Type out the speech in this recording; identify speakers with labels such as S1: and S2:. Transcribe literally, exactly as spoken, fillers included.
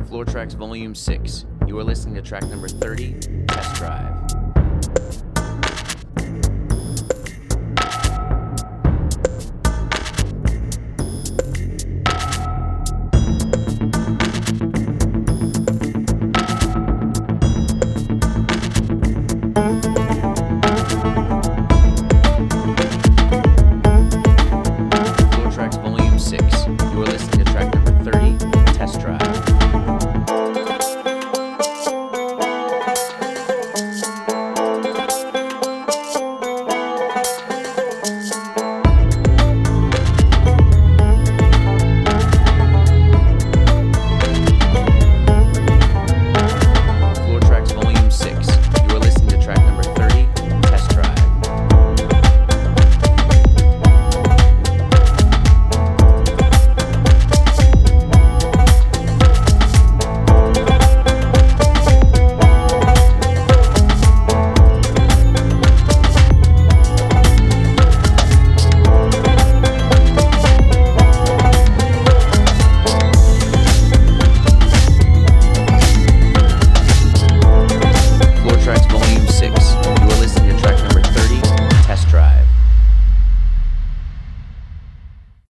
S1: Floor Tracks Volume six. You are listening to track number thirty, Test Drive. Floor Tracks Volume six.